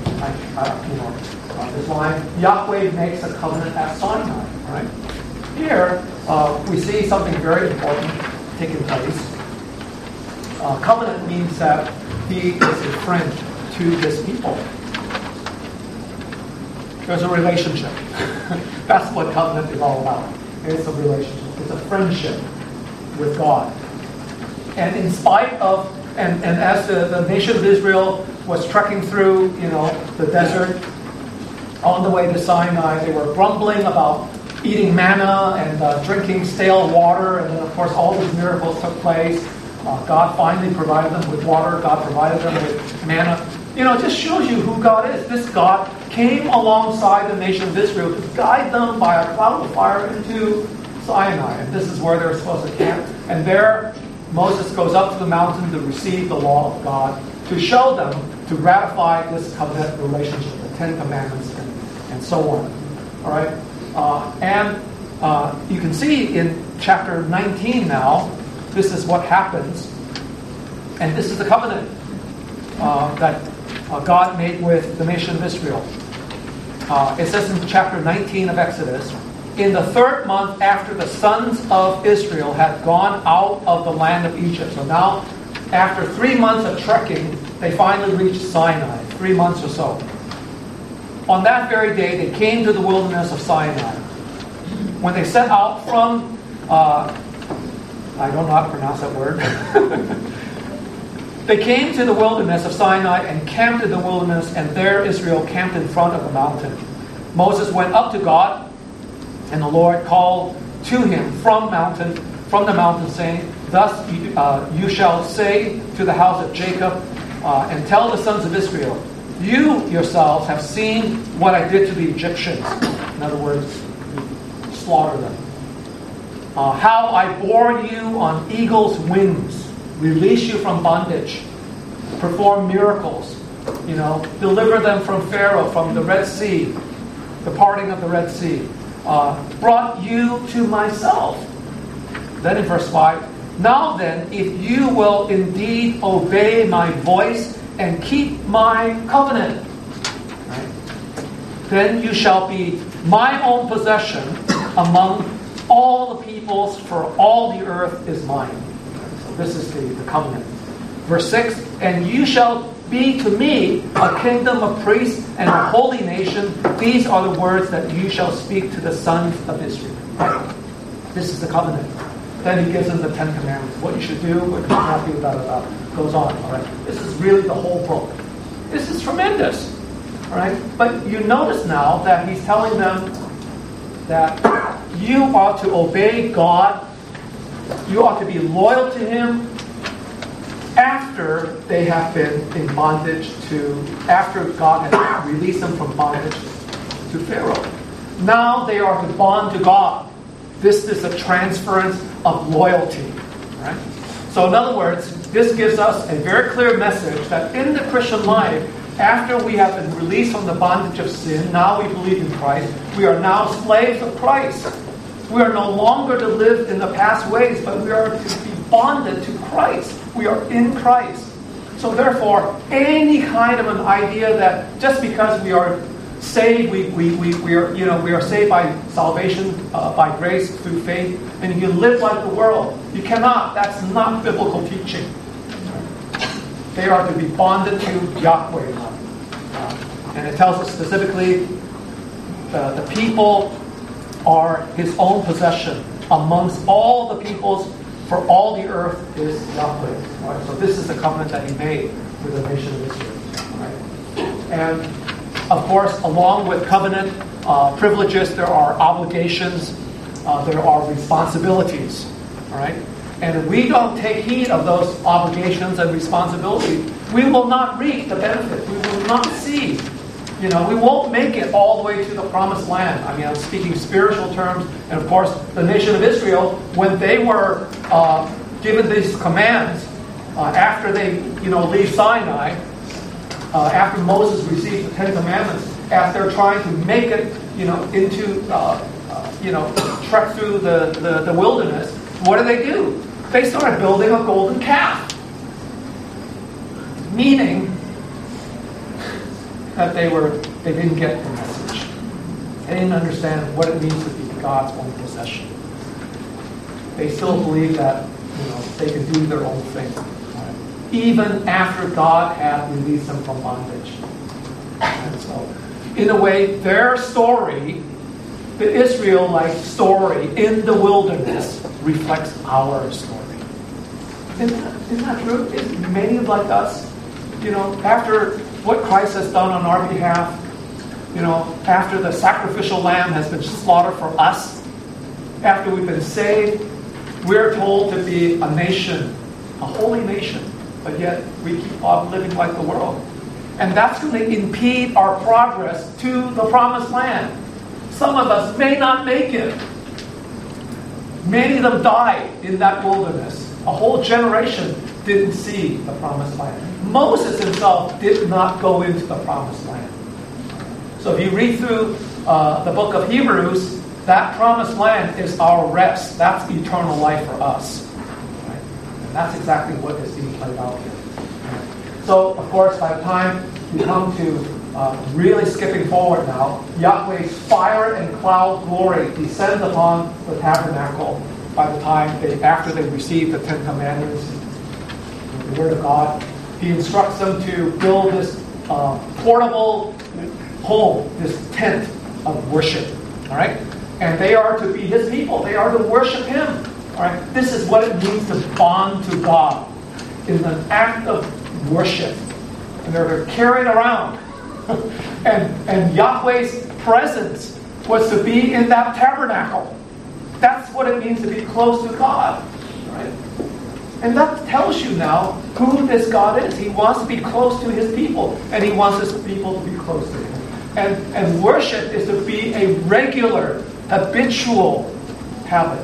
this line. Yahweh makes a covenant at Sinai. All right. Here we see something very important taking place. Covenant means that He is a friend to His people. There's a relationship. That's what covenant is all about. It's a relationship. It's a friendship with God. And in spite of, and as the nation of Israel was trekking through, the desert on the way to Sinai, they were grumbling about eating manna and drinking stale water. And then, of course, all these miracles took place. God finally provided them with water. God provided them with manna. It just shows you who God is. This God came alongside the nation of Israel to guide them by a cloud of fire into Sinai. And this is where they're supposed to camp. And there, Moses goes up to the mountain to receive the law of God, to show them, to ratify this covenant relationship, the Ten Commandments, and so on. All right? You can see in chapter 19 now, this is what happens. And this is the covenant that God made with the nation of Israel. It says in chapter 19 of Exodus, in the 3rd month after the sons of Israel had gone out of the land of Egypt. So now, after 3 months of trekking, they finally reached Sinai, 3 months or so. On that very day, they came to the wilderness of Sinai. When they set out from, I don't know how to pronounce that word. They came to the wilderness of Sinai and camped in the wilderness, and there Israel camped in front of the mountain. Moses went up to God, and the Lord called to him from the mountain, saying, thus you shall say to the house of Jacob, and tell the sons of Israel, you yourselves have seen what I did to the Egyptians. In other words, slaughter them. How I bore you on eagle's wings, release you from bondage, perform miracles, deliver them from Pharaoh, from the Red Sea, the parting of the Red Sea, brought you to myself. Then in verse 5, now then, if you will indeed obey my voice and keep my covenant, right, then you shall be my own possession among all the peoples, for all the earth is mine. So this is the covenant. Verse 6, and you shall be to me a kingdom of priests and a holy nation. These are the words that you shall speak to the sons of Israel. This is the covenant. Then he gives them the 10 commandments. What you should do, what you should not do, goes on. All right. This is really the whole book. This is tremendous. All right. But you notice now that he's telling them that you ought to obey God. You ought to be loyal to Him after they have been in bondage after God has released them from bondage to Pharaoh. Now they are to bond to God. This is a transference of loyalty. Right? So in other words, this gives us a very clear message that in the Christian life, after we have been released from the bondage of sin, now we believe in Christ, we are now slaves of Christ. We are no longer to live in the past ways, but we are to be bonded to Christ. We are in Christ. So therefore, any kind of an idea that just because we are saved, we are saved by salvation, by grace through faith, and you live like the world. You cannot. That's not biblical teaching. They are to be bonded to Yahweh. And it tells us specifically the people are His own possession amongst all the peoples, for all the earth is Yahweh. Right? So this is the covenant that He made with the nation of Israel. Right? And of course, along with covenant privileges, there are obligations, there are responsibilities. All right? And if we don't take heed of those obligations and responsibilities, we will not reap the benefit. We will not see. We won't make it all the way to the promised land. I mean, I'm speaking spiritual terms. And of course, the nation of Israel, when they were given these commands, after they, leave Sinai, after Moses received the 10 Commandments, as they're trying to make it, trek through the wilderness, what do? They started building a golden calf. Meaning that they didn't get the message. They didn't understand what it means to be God's own possession. They still believe that they can do their own thing, right? Even after God had released them from bondage. And so, in a way, their story, the Israelite story in the wilderness, reflects our story. Isn't that true? Isn't many like us, after what Christ has done on our behalf, after the sacrificial lamb has been slaughtered for us, after we've been saved, we're told to be a nation, a holy nation, but yet we keep on living like the world. And that's going to impede our progress to the promised land. Some of us may not make it. Many of them died in that wilderness. A whole generation didn't see the promised land. Moses himself did not go into the promised land. So if you read through the book of Hebrews, that promised land is our rest. That's eternal life for us. Right? And that's exactly what is being played out here. So, of course, by the time we come to really skipping forward now, Yahweh's fire and cloud glory descends upon the tabernacle by the time after they receive the 10 Commandments, the Word of God. He instructs them to build this portable home, this tent of worship. All right? And they are to be His people. They are to worship Him. All right? This is what it means to bond to God. It's an act of worship. And they're carried around. and Yahweh's presence was to be in that tabernacle. That's what it means to be close to God. Right? And that tells you now who this God is. He wants to be close to His people. And He wants His people to be close to Him. And worship is to be a regular, habitual habit.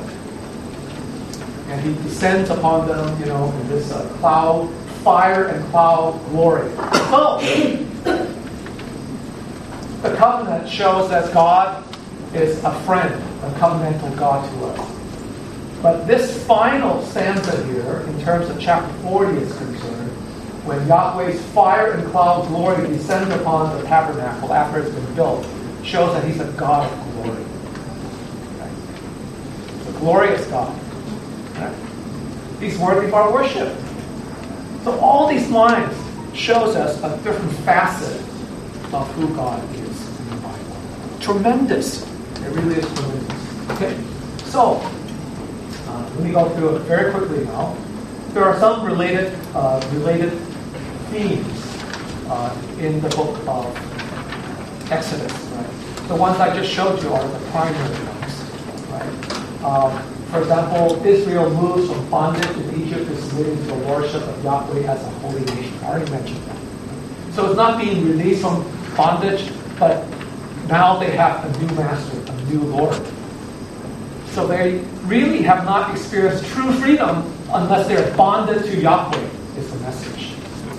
And He descends upon them, in this cloud, fire and cloud glory. So, the covenant shows that God is a friend, a covenantal God to us. But this final stanza here, in terms of chapter 40 is concerned, when Yahweh's fire and cloud glory descends upon the tabernacle after it's been built, shows that He's a God of glory. Okay? He's a glorious God. Okay? He's worthy of our worship. So all these lines shows us a different facet of who God is in the Bible. tremendous. It really is tremendous. Okay, so let me go through it very quickly now. There are some related themes in the book of Exodus. Right? The ones I just showed you are the primary ones. Right? For example, Israel moves from bondage in Egypt to submitting to the worship of Yahweh as a holy nation. I already mentioned that. So it's not being released from bondage, but now they have a new master, a new Lord. So they really have not experienced true freedom unless they're bonded to Yahweh, is the message.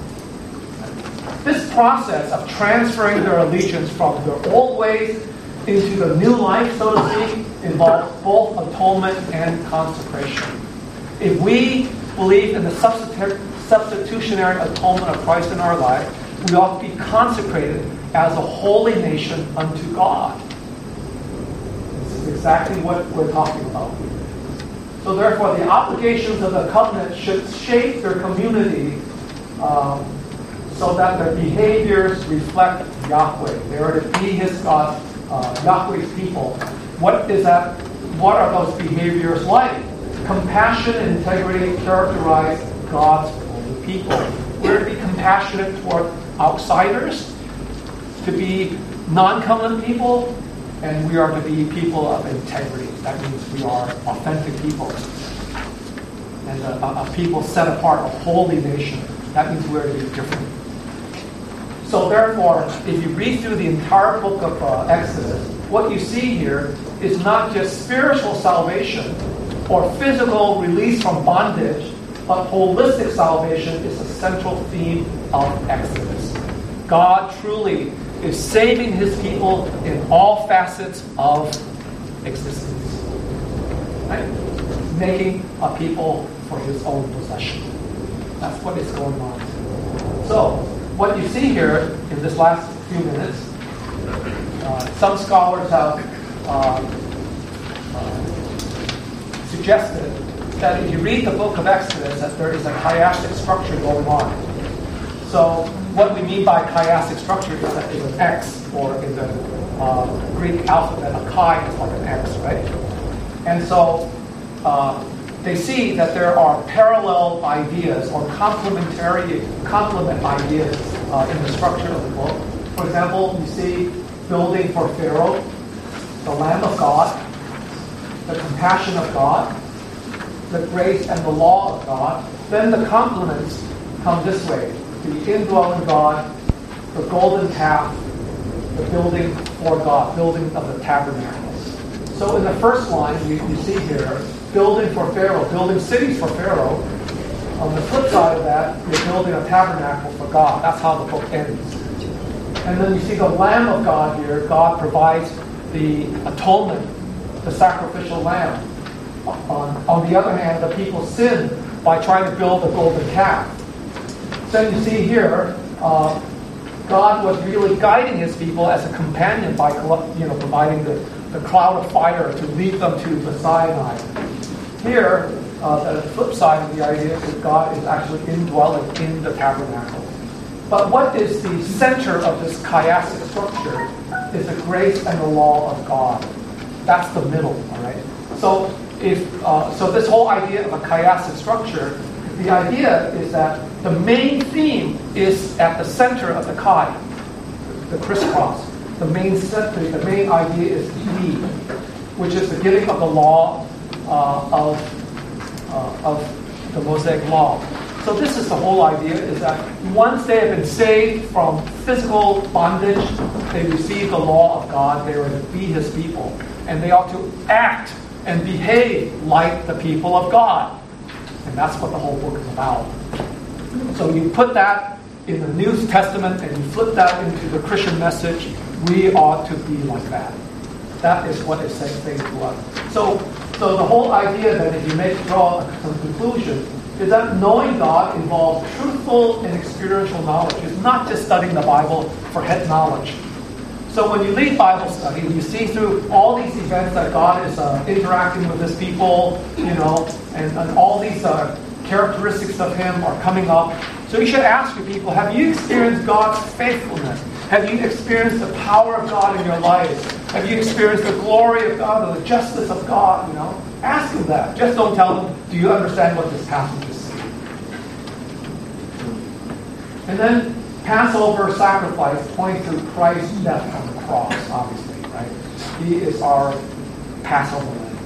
This process of transferring their allegiance from their old ways into the new life, so to speak, involves both atonement and consecration. If we believe in the substitutionary atonement of Christ in our life, we ought to be consecrated as a holy nation unto God. This is exactly what we're talking about. So therefore, the obligations of the covenant should shape their community so that their behaviors reflect Yahweh. They are to be His God, Yahweh's people. What is that? What are those behaviors like? Compassion and integrity characterize God's holy people. We're to be compassionate toward outsiders, to be non-covenant people, and we are to be people of integrity. That means we are authentic people. And a people set apart, a holy nation. That means we're to be different. So therefore, if you read through the entire book of Exodus, what you see here is not just spiritual salvation or physical release from bondage, but holistic salvation is a central theme of Exodus. God truly is saving His people in all facets of existence. Right? Making a people for His own possession. That's what is going on. So, what you see here in this last few minutes, some scholars have suggested that if you read the book of Exodus, that there is a chiastic structure going on. So what we mean by chiastic structure is that it's an X, or in the Greek alphabet, a chi is like an X, right? And so they see that there are parallel ideas or complement ideas in the structure of the book. For example, you see building for Pharaoh, the Lamb of God, the compassion of God, the grace and the law of God. Then the complements come this way: the indwelling God, the golden calf, the building for God, building of the tabernacles. So in the first line, you see here, building for Pharaoh, building cities for Pharaoh. On the flip side of that, you're building a tabernacle for God. That's how the book ends. And then you see the Lamb of God here. God provides the atonement, the sacrificial lamb. On the other hand, the people sin by trying to build a golden calf. Then you see here, God was really guiding His people as a companion by providing the cloud of fire to lead them to the Sinai. Here, the flip side of the idea is that God is actually indwelling in the tabernacle. But what is the center of this chiastic structure is the grace and the law of God. That's the middle, all right? So so this whole idea of a chiastic structure, the idea is that the main theme is at the center of the chi, the crisscross. The main idea is E, which is the giving of the law of the Mosaic law. So this is the whole idea, is that once they have been saved from physical bondage, they receive the law of God, they are to be His people, and they ought to act and behave like the people of God. And that's what the whole book is about. So you put that in the New Testament and you flip that into the Christian message, we ought to be like that. That is what is saying to us. So the whole idea that if you draw some conclusion is that knowing God involves truthful and experiential knowledge. It's not just studying the Bible for head knowledge. So when you lead Bible study, you see through all these events that God is interacting with His people, and all these characteristics of Him are coming up. So you should ask your people, have you experienced God's faithfulness? Have you experienced the power of God in your lives? Have you experienced the glory of God or the justice of God? Ask them that. Just don't tell them, do you understand what this passage is saying? And then Passover sacrifice points to Christ's death on the cross, obviously, right? He is our Passover lamb.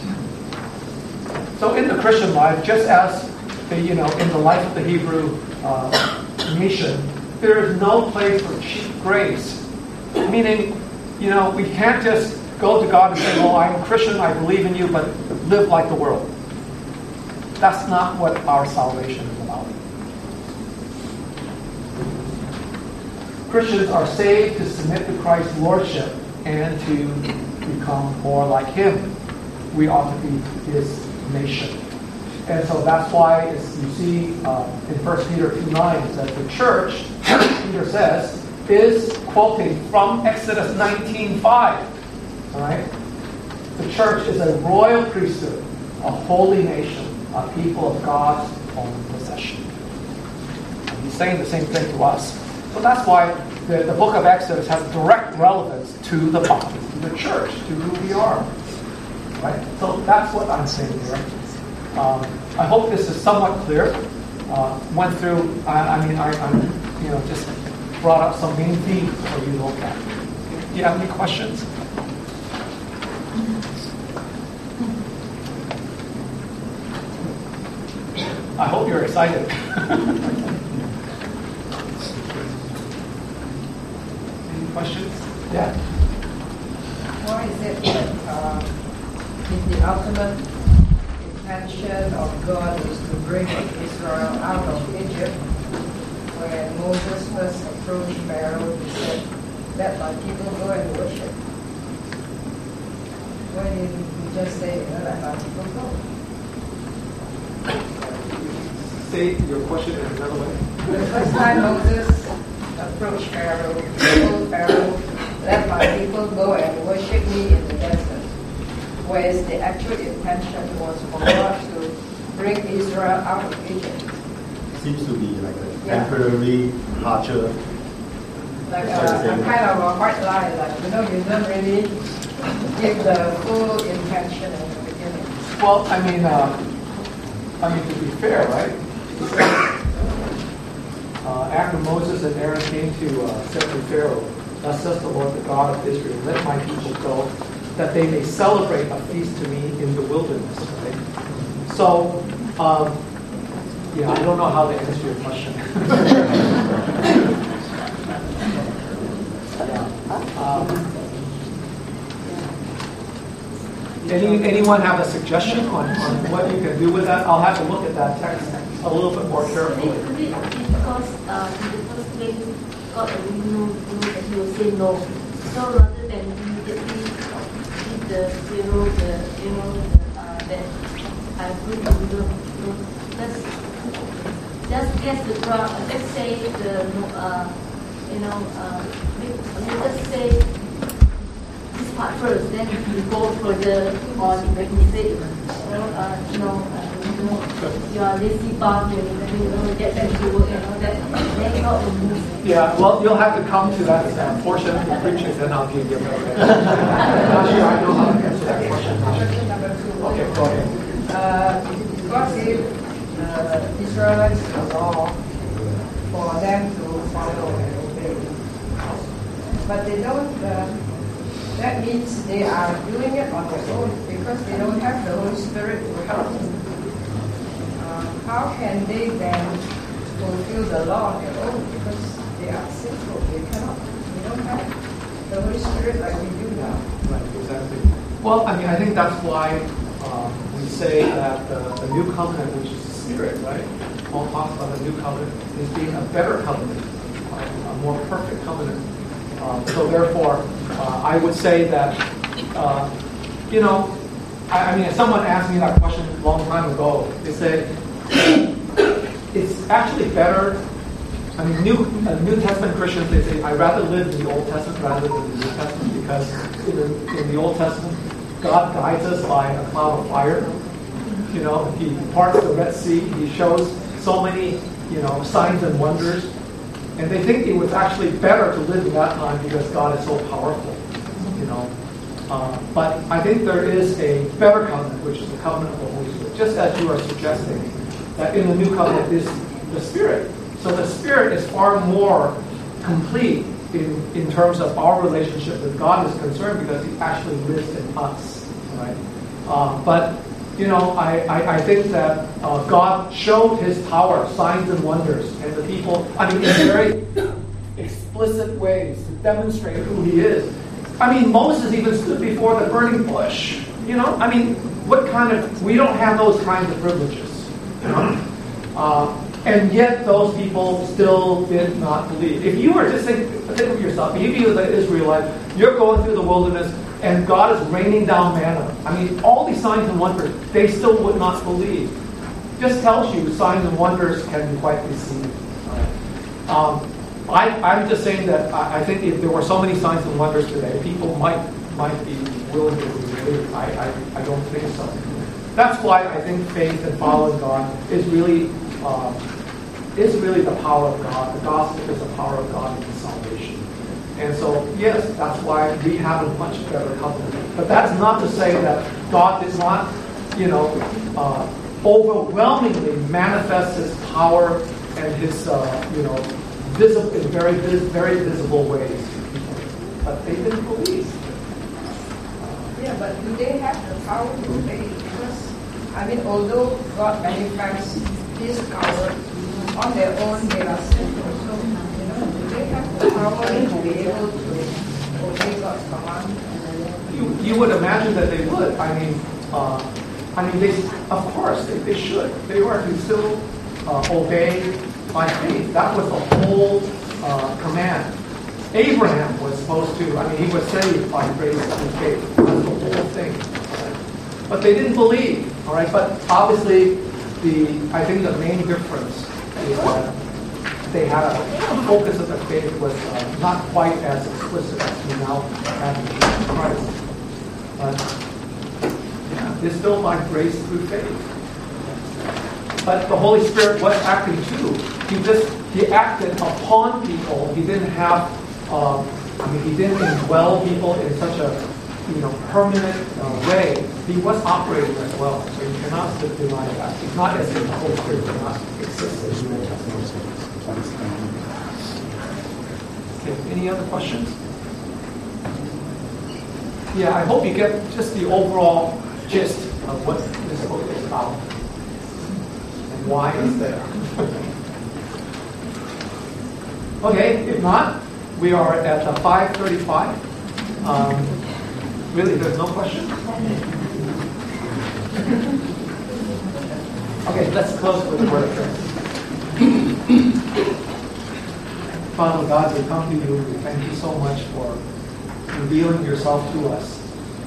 So in the Christian life, just as in the life of the Hebrew nation, there is no place for cheap grace. Meaning, we can't just go to God and say, "Oh, I'm a Christian, I believe in you, but live like the world." That's not what our salvation is about. Christians are saved to submit to Christ's lordship and to become more like Him. We ought to be His nation. And so that's why, as you see in 1 Peter 2:9, that the church, Peter says, is quoting from Exodus 19:5. All right? The church is a royal priesthood, a holy nation, a people of God's own possession. And he's saying the same thing to us. So that's why the book of Exodus has direct relevance to the body, to the church, to who we are. Right? So that's what I'm saying here. I hope this is somewhat clear. Went through, I just brought up some main themes for you to look at. Do you have any questions? I hope you're excited. Any questions? Yeah. Why is it that if the ultimate intention of God is to bring Israel out of Egypt, when Moses first approached Pharaoh, he said, "Let my people go and worship"? Why didn't he just say, "Let my people go"? Say your question in another way. The first time Moses approached Pharaoh, he told Pharaoh, "Let my people go and worship me in the desert." Whereas the actual intention was for God to bring Israel out of Egypt. Seems to be like a temporary departure. Like a kind of a white lie, you don't really give the full intention in the beginning. Well, to be fair, right? After Moses and Aaron came to said to Pharaoh, "Thus says the Lord, the God of Israel, let my people go, that they may celebrate a feast to me in the wilderness." Right? So, I don't know how to answer your question. Anyone have a suggestion on what you can do with that? I'll have to look at that text a little bit more carefully. Could it be because in the first place, God already knew that He will say no. So rather than immediately give the Pharaoh that I'm going to do, just guess the crowd. Let's say let's say this part first, then you go further on when you say, you are lazy bum, you get back to work and all that, then God will move. Yeah, well, you'll have to come to that portion of the preaching, then I'll give you a better answer. I'm not sure I know how to answer that question. Question number 2. Okay, go ahead. God gave Israelites the law for them to follow and obey. But they don't, that means they are doing it on their own because they don't have the Holy Spirit to help them. How can they then fulfill the law on their own? Because they are sinful. They cannot. They don't have the Holy Spirit like we do now. Right, exactly. Well, I think that's why we say that the new covenant, which is the Spirit, right? Paul talks about the new covenant as being a better covenant, a more perfect covenant. So therefore, I would say that, if someone asked me that question a long time ago, they said, it's actually better. New Testament Christians, they say, I'd rather live in the Old Testament rather than the New Testament because in the Old Testament, God guides us by a cloud of fire. He parts the Red Sea. He shows so many, signs and wonders. And they think it was actually better to live in that time because God is so powerful, think there is a better covenant, which is the covenant of the Holy Spirit, just as you are suggesting that in the new covenant is the Spirit. So the Spirit is far more complete in terms of our relationship with God is concerned because He actually lives in us, right? But I think that God showed His power, signs and wonders, and the people, in very explicit ways to demonstrate who He is. Moses even stood before the burning bush. What kind of, we don't have those kinds of privileges. And yet those people still did not believe. If you were, just think of yourself, if you were the Israelite, you're going through the wilderness, and God is raining down manna. All these signs and wonders, they still would not believe. Just tells you signs and wonders can be quite deceiving. I'm just saying that I think if there were so many signs and wonders today, people might be willing to believe. I don't think so. That's why I think faith and following God is really the power of God. The gospel is the power of God in salvation. And so, yes, that's why we have a much better covenant. But that's not to say that God does not, overwhelmingly manifest His power and His, visible in very visible ways. But they didn't believe. Yeah, but do they have the power to obey? Because, although God manifests His power on their own, they are sinful. So, do they have the power to be able to obey God's command? You would imagine that they would. They, of course, they should. They were to still obey by faith. That was the whole command. Abraham was supposed to, he was saved by grace through faith. That's the whole thing. Right? But they didn't believe. All right. But obviously, I think the main difference is that they had a focus of the faith was not quite as explicit as we now have in Jesus Christ. But it's still by grace through faith. But the Holy Spirit was acting too. He acted upon people. He didn't have, he didn't indwell people in such a, permanent way. He was operating as well. So you cannot deny that. It's not as if the Holy Spirit did not exist. Okay, any other questions? Yeah, I hope you get just the overall gist of what this book is about and why it's there. Okay, if not, we are at 5:35. Really, there's no question? Okay, let's close with a word of prayer. Father God, we come to you. We thank you so much for revealing yourself to us.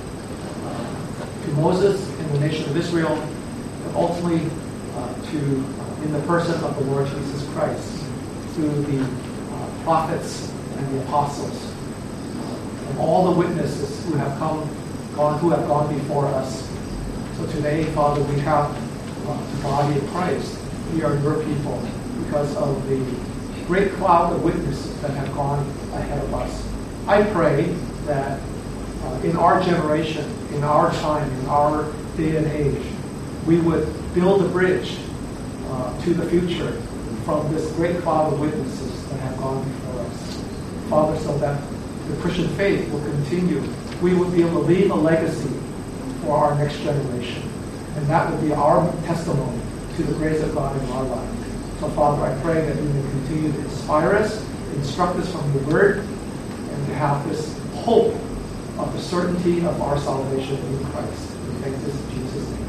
To Moses and the nation of Israel, but ultimately in the person of the Lord Jesus Christ, through the prophets and the apostles, and all the witnesses who have gone before us. So today, Father, we have the body of Christ. We are your people because of the great cloud of witnesses that have gone ahead of us. I pray that in our generation, in our time, in our day and age, we would build a bridge to the future from this great cloud of witnesses that have gone before us. Father, so that the Christian faith will continue. We will be able to leave a legacy for our next generation. And that will be our testimony to the grace of God in our life. So, Father, I pray that you may continue to inspire us, instruct us from your word, and to have this hope of the certainty of our salvation in Christ. We thank this in Jesus' name.